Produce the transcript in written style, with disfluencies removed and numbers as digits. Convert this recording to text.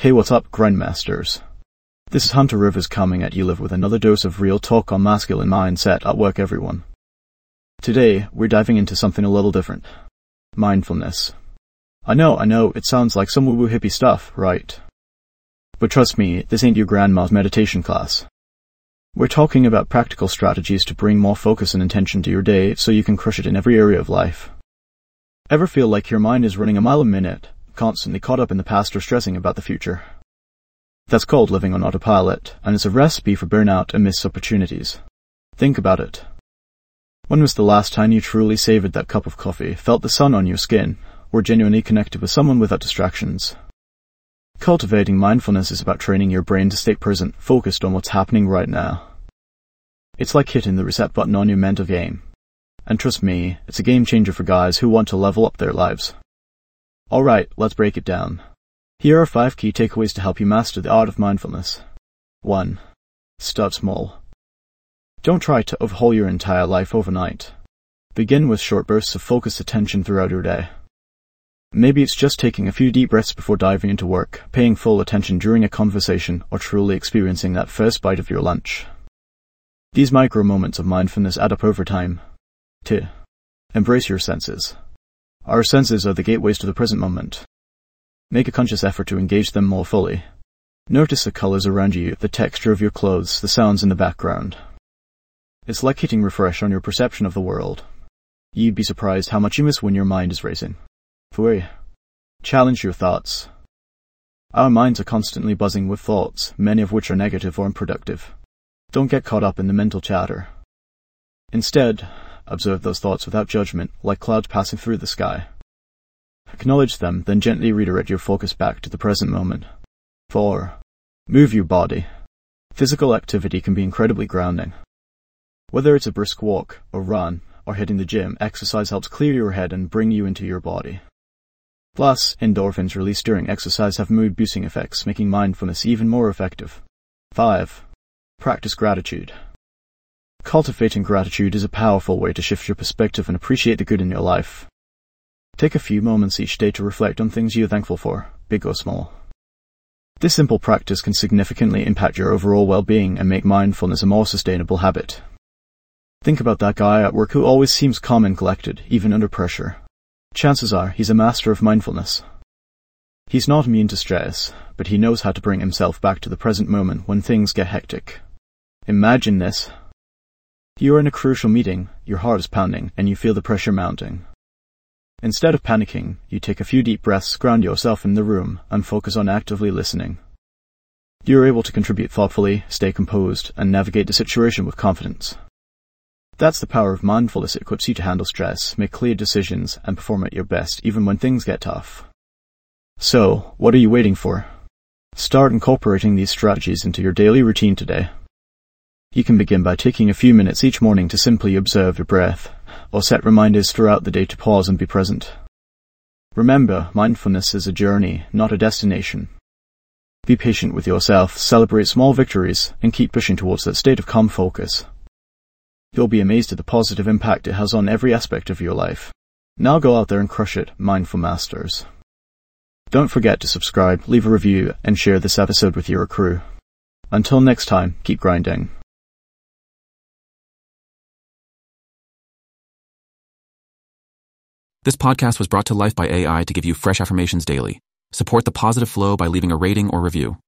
Hey, what's up, Grindmasters? This is Hunter Rivers coming at you live with another dose of real talk on masculine mindset at work, everyone. Today, we're diving into something a little different. Mindfulness. I know, it sounds like some woo-woo hippie stuff, right? But trust me, this ain't your grandma's meditation class. We're talking about practical strategies to bring more focus and intention to your day so you can crush it in every area of life. Ever feel like your mind is running a mile a minute, constantly caught up in the past or stressing about the future? That's called living on autopilot, and it's a recipe for burnout and missed opportunities. Think about it. When was the last time you truly savored that cup of coffee, felt the sun on your skin, or genuinely connected with someone without distractions? Cultivating mindfulness is about training your brain to stay present, focused on what's happening right now. It's like hitting the reset button on your mental game. And trust me, it's a game changer for guys who want to level up their lives. Alright, let's break it down. Here are 5 key takeaways to help you master the art of mindfulness. 1. Start small. Don't try to overhaul your entire life overnight. Begin with short bursts of focused attention throughout your day. Maybe it's just taking a few deep breaths before diving into work, paying full attention during a conversation, or truly experiencing that first bite of your lunch. These micro moments of mindfulness add up over time. 2. Embrace your senses. Our senses are the gateways to the present moment. Make a conscious effort to engage them more fully. Notice the colors around you, the texture of your clothes, the sounds in the background. It's like hitting refresh on your perception of the world. You'd be surprised how much you miss when your mind is racing. 3. Challenge your thoughts. Our minds are constantly buzzing with thoughts, many of which are negative or unproductive. Don't get caught up in the mental chatter. Instead, observe those thoughts without judgment, like clouds passing through the sky. Acknowledge them, then gently redirect your focus back to the present moment. 4. Move your body. Physical activity can be incredibly grounding. Whether it's a brisk walk, or run, or hitting the gym, exercise helps clear your head and bring you into your body. Plus, endorphins released during exercise have mood-boosting effects, making mindfulness even more effective. 5. Practice gratitude. Cultivating gratitude is a powerful way to shift your perspective and appreciate the good in your life. Take a few moments each day to reflect on things you're thankful for, big or small. This simple practice can significantly impact your overall well-being and make mindfulness a more sustainable habit. Think about that guy at work who always seems calm and collected, even under pressure. Chances are he's a master of mindfulness. He's not immune to stress, but he knows how to bring himself back to the present moment when things get hectic. Imagine this. You're in a crucial meeting, your heart is pounding, and you feel the pressure mounting. Instead of panicking, you take a few deep breaths, ground yourself in the room, and focus on actively listening. You're able to contribute thoughtfully, stay composed, and navigate the situation with confidence. That's the power of mindfulness. It equips you to handle stress, make clear decisions, and perform at your best even when things get tough. So, what are you waiting for? Start incorporating these strategies into your daily routine today. You can begin by taking a few minutes each morning to simply observe your breath, or set reminders throughout the day to pause and be present. Remember, mindfulness is a journey, not a destination. Be patient with yourself, celebrate small victories, and keep pushing towards that state of calm focus. You'll be amazed at the positive impact it has on every aspect of your life. Now go out there and crush it, mindful masters. Don't forget to subscribe, leave a review, and share this episode with your crew. Until next time, keep grinding. This podcast was brought to life by AI to give you fresh affirmations daily. Support the positive flow by leaving a rating or review.